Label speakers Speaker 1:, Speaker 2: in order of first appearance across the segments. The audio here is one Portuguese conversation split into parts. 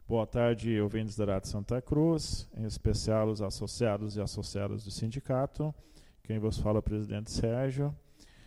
Speaker 1: Boa tarde, ouvintes da Rádio Santa Cruz, em especial os associados e associadas do sindicato. Quem vos fala é o presidente Sérgio.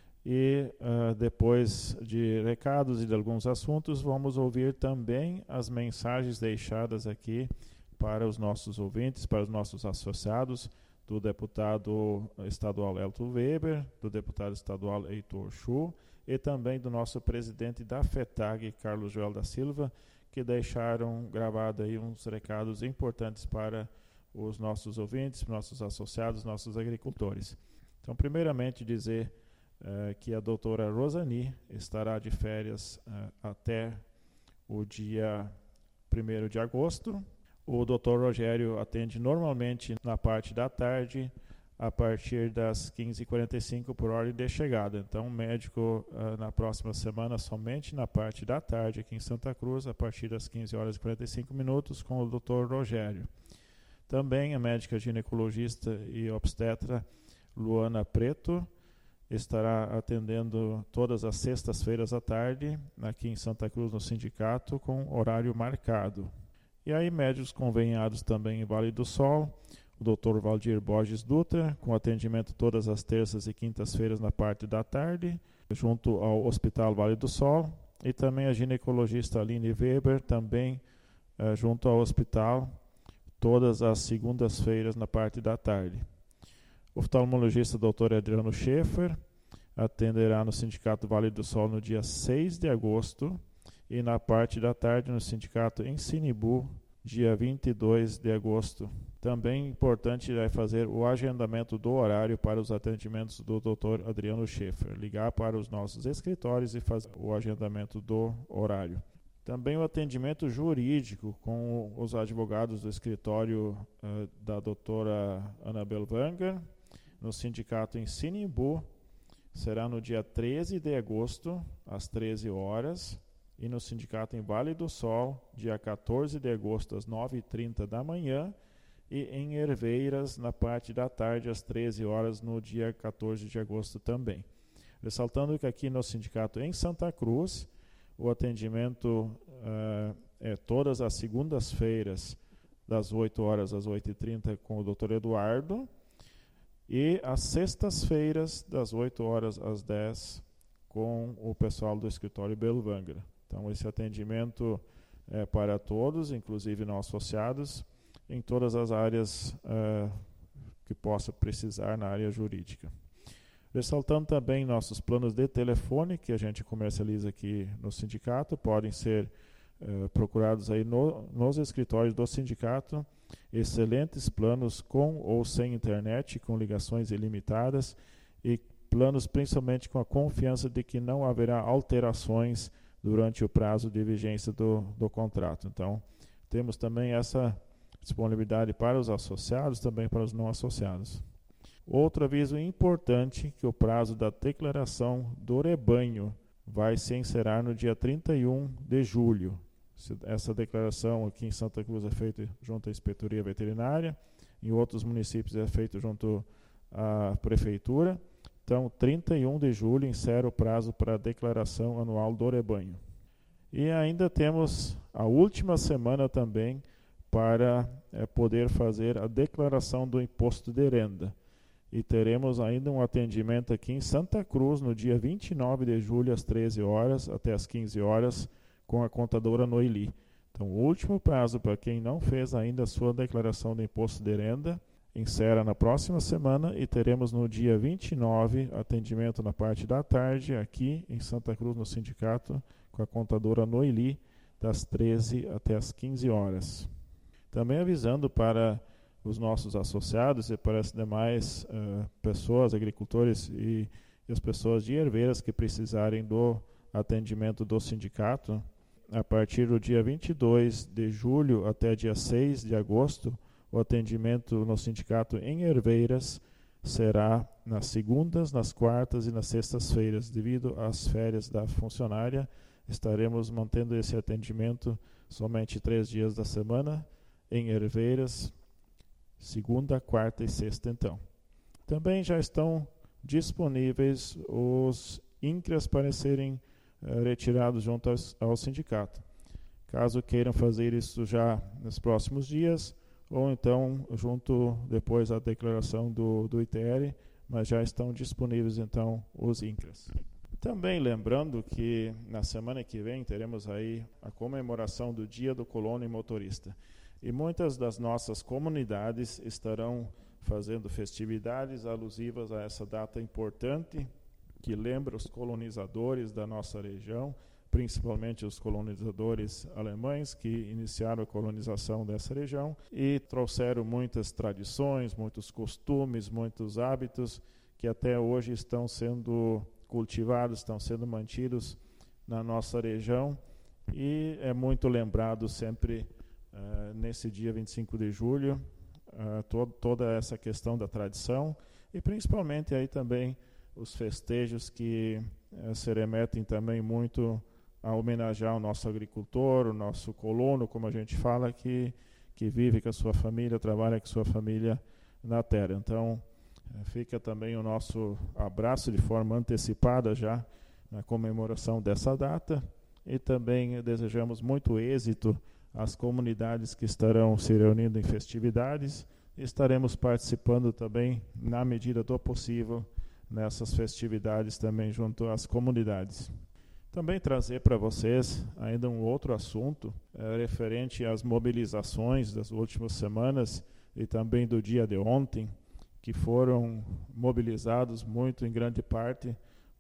Speaker 1: E depois de recados e de alguns assuntos, vamos ouvir também as mensagens deixadas aqui para os nossos ouvintes, para os nossos associados, do deputado estadual Elton Weber, do deputado estadual Heitor Chu e também do nosso presidente da FETAG, Carlos Joel da Silva, que deixaram gravado aí uns recados importantes para os nossos ouvintes, nossos associados, nossos agricultores. Então, primeiramente dizer que a doutora Rosani estará de férias até o dia 1º de agosto. O doutor Rogério atende normalmente na parte da tarde, a partir das 15h45 por ordem de chegada. Então, o médico na próxima semana somente na parte da tarde aqui em Santa Cruz, a partir das 15h45 com o doutor Rogério. Também a médica ginecologista e obstetra Luana Preto estará atendendo todas as sextas-feiras à tarde aqui em Santa Cruz no sindicato com horário marcado. E aí médicos conveniados também em Vale do Sol, o Dr. Valdir Borges Dutra, com atendimento todas as terças e quintas-feiras na parte da tarde, junto ao Hospital Vale do Sol, e também a ginecologista Aline Weber, também junto ao hospital, todas as segundas-feiras na parte da tarde. O oftalmologista Dr. Adriano Schaefer atenderá no Sindicato Vale do Sol no dia 6 de agosto e na parte da tarde no Sindicato em Sinibu, dia 22 de agosto. Também importante é fazer o agendamento do horário para os atendimentos do Dr. Adriano Schaefer. Ligar para os nossos escritórios e fazer o agendamento do horário. Também o atendimento jurídico com os advogados do escritório da doutora Anabel Wanger, no Sindicato em Sinimbu, será no dia 13 de agosto, às 13 horas, e no Sindicato em Vale do Sol, dia 14 de agosto, às 9h30 da manhã, e em Herveiras, na parte da tarde, às 13 horas, no dia 14 de agosto também. Ressaltando que aqui no Sindicato em Santa Cruz, o atendimento é todas as segundas-feiras, das 8 horas às 8h30, com o Dr. Eduardo, e às sextas-feiras, das 8 horas às 10, com o pessoal do escritório Belvangra. Então, esse atendimento é para todos, inclusive não associados, em todas as áreas que possa precisar na área jurídica. Ressaltando também nossos planos de telefone, que a gente comercializa aqui no sindicato, podem ser procurados aí nos escritórios do sindicato. Excelentes planos com ou sem internet, com ligações ilimitadas e planos principalmente com a confiança de que não haverá alterações durante o prazo de vigência do contrato. Então, temos também essa disponibilidade para os associados, também para os não associados. Outro aviso importante, que o prazo da declaração do rebanho vai se encerrar no dia 31 de julho. Essa declaração aqui em Santa Cruz é feita junto à Inspetoria Veterinária, em outros municípios é feita junto à Prefeitura. Então, 31 de julho encerra o prazo para a declaração anual do rebanho. E ainda temos a última semana também para poder fazer a declaração do imposto de renda. E teremos ainda um atendimento aqui em Santa Cruz no dia 29 de julho, às 13 horas até às 15 horas, com a contadora Noeli. Então, o último prazo para quem não fez ainda a sua declaração do imposto de renda encerra na próxima semana e teremos no dia 29 atendimento na parte da tarde aqui em Santa Cruz no sindicato com a contadora Noeli das 13 até as 15 horas. Também avisando para os nossos associados e para as demais pessoas, agricultores e as pessoas de Herveiras que precisarem do atendimento do sindicato, a partir do dia 22 de julho até dia 6 de agosto, o atendimento no sindicato em Herveiras será nas segundas, nas quartas e nas sextas-feiras. Devido às férias da funcionária, estaremos mantendo esse atendimento somente 3 dias da semana em Herveiras, segunda, quarta e sexta então. Também já estão disponíveis os INCRAs para serem retirados junto ao sindicato. caso queiram fazer isso já nos próximos dias, ou então junto depois da declaração do ITR, mas já estão disponíveis então os INCRAS. Também lembrando que na semana que vem teremos aí a comemoração do Dia do Colono e Motorista. E muitas das nossas comunidades estarão fazendo festividades alusivas a essa data importante, que lembra os colonizadores da nossa região, principalmente os colonizadores alemães que iniciaram a colonização dessa região e trouxeram muitas tradições, muitos costumes, muitos hábitos que até hoje estão sendo cultivados, estão sendo mantidos na nossa região, e é muito lembrado sempre nesse dia 25 de julho, toda essa questão da tradição, e principalmente aí também os festejos que se remetem também muito a homenagear o nosso agricultor, o nosso colono, como a gente fala, que vive com a sua família, trabalha com a sua família na terra. Então, fica também o nosso abraço de forma antecipada já na comemoração dessa data, e também desejamos muito êxito às comunidades que estarão se reunindo em festividades, e estaremos participando também, na medida do possível, nessas festividades também junto às comunidades. Também trazer para vocês ainda um outro assunto referente às mobilizações das últimas semanas e também do dia de ontem, que foram mobilizados muito em grande parte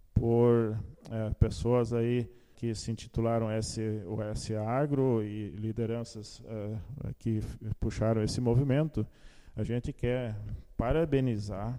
Speaker 1: por pessoas aí que se intitularam SOS Agro e lideranças que puxaram esse movimento. A gente quer parabenizar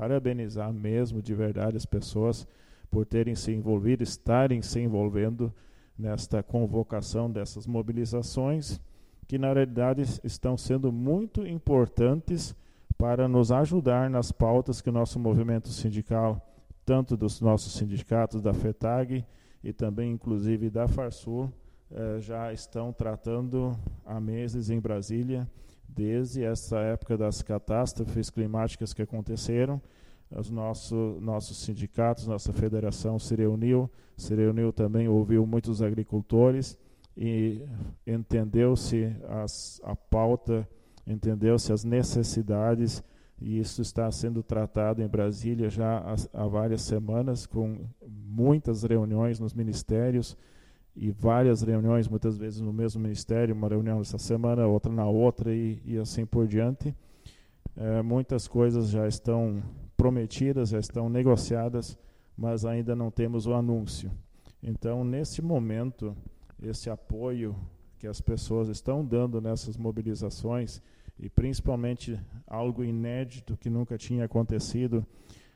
Speaker 1: mesmo de verdade as pessoas por terem se envolvido, estarem se envolvendo nesta convocação dessas mobilizações, que na realidade estão sendo muito importantes para nos ajudar nas pautas que o nosso movimento sindical, tanto dos nossos sindicatos da FETAG e também inclusive da Farsul, já estão tratando há meses em Brasília, desde essa época das catástrofes climáticas que aconteceram. Os nossos sindicatos, nossa federação se reuniu também, ouviu muitos agricultores e entendeu-se a pauta, entendeu-se as necessidades, e isso está sendo tratado em Brasília já há várias semanas, com muitas reuniões nos ministérios e várias reuniões, muitas vezes no mesmo ministério, uma reunião essa semana, outra na outra e assim por diante. Muitas coisas já estão prometidas, já estão negociadas, mas ainda não temos o anúncio. Então, nesse momento, esse apoio que as pessoas estão dando nessas mobilizações, e principalmente algo inédito que nunca tinha acontecido,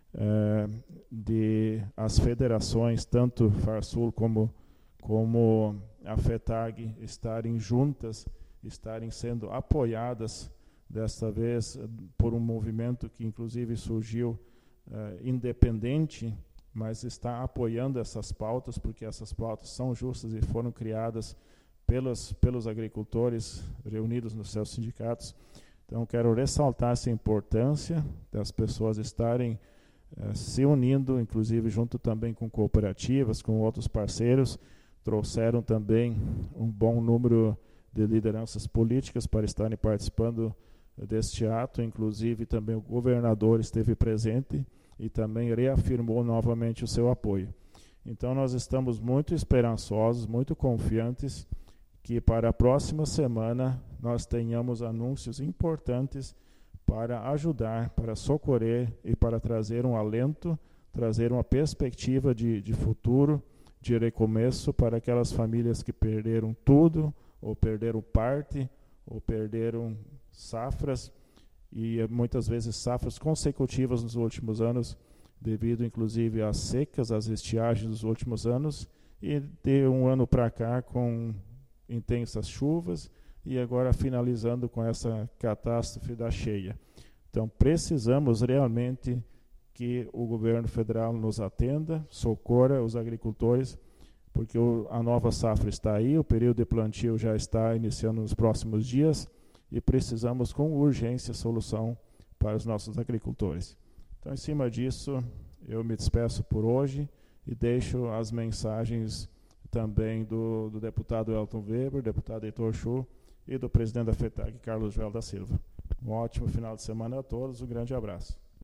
Speaker 1: de as federações, tanto Farsul como a FETAG, estarem juntas, estarem sendo apoiadas, desta vez por um movimento que inclusive surgiu independente, mas está apoiando essas pautas, porque essas pautas são justas e foram criadas pelos agricultores reunidos nos seus sindicatos. Então, quero ressaltar essa importância das pessoas estarem se unindo, inclusive junto também com cooperativas, com outros parceiros. Trouxeram também um bom número de lideranças políticas para estarem participando deste ato, inclusive também o governador esteve presente e também reafirmou novamente o seu apoio. Então, nós estamos muito esperançosos, muito confiantes que para a próxima semana nós tenhamos anúncios importantes para ajudar, para socorrer e para trazer um alento, trazer uma perspectiva de futuro, de recomeço para aquelas famílias que perderam tudo, ou perderam parte, ou perderam safras, e muitas vezes safras consecutivas nos últimos anos, devido inclusive às secas, às estiagens dos últimos anos, e de um ano para cá com intensas chuvas, e agora finalizando com essa catástrofe da cheia. Então, precisamos realmente que o governo federal nos atenda, socorra os agricultores, porque a nova safra está aí, o período de plantio já está iniciando nos próximos dias, e precisamos com urgência solução para os nossos agricultores. Então, em cima disso, eu me despeço por hoje e deixo as mensagens também do deputado Elton Weber, deputado Heitor Chu e do presidente da FETAG, Carlos Joel da Silva. Um ótimo final de semana a todos, um grande abraço.